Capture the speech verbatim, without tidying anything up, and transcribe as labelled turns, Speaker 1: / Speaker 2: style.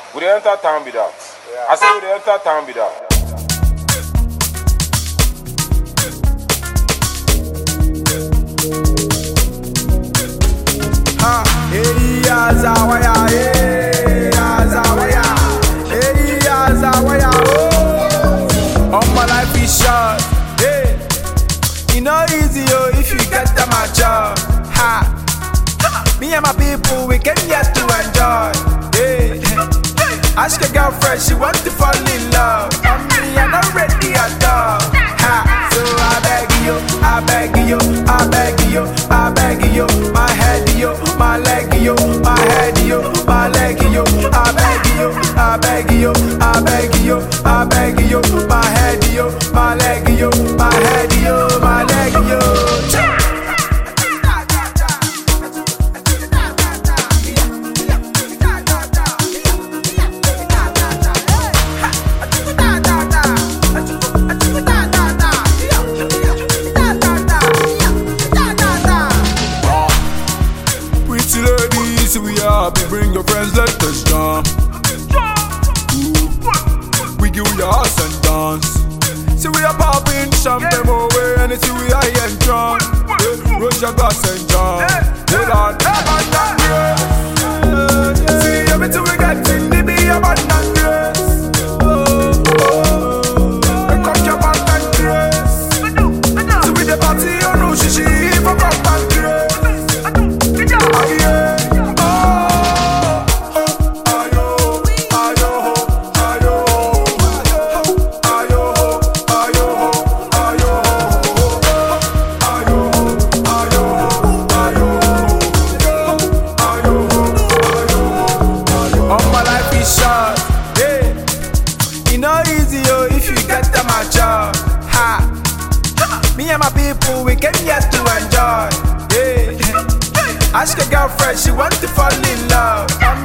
Speaker 1: We dey enter town be that. Yeah. I say we dey enter town be that.
Speaker 2: Ha, hey, Azawaya, hey, Azawaya, hey, Azawaya, oh, all my life is short, hey, you know easy, oh, if you get them a job, ha, me and my people, we came here to enjoy, hey, ask your girlfriend, she want to fall in love, and me, I'm not ready at all, ha, so I beg you, I beg you, I beg you, I beg you, my head, yo, my leg, yo, my head, yo, my leg, yo, I beg you, I beg you, I beg you, I beg you, my head, yo, my leg, yo, my head, yo, my leg, yo. We happy, bring your friends, let us jump. Ooh. We give you ass and dance. See we are popping champagne away, and see we are here drunk. Yeah. Rush your glass and jump. Hold on, abandon grace. See everything we got in the be abandon grace. Oh, oh, oh. Come your abandon grace. See we the party, you know she she for abandon grace. Oh, yeah. Me and my people, we came here to enjoy. Yeah. Ask your girlfriend, she want to fall in love.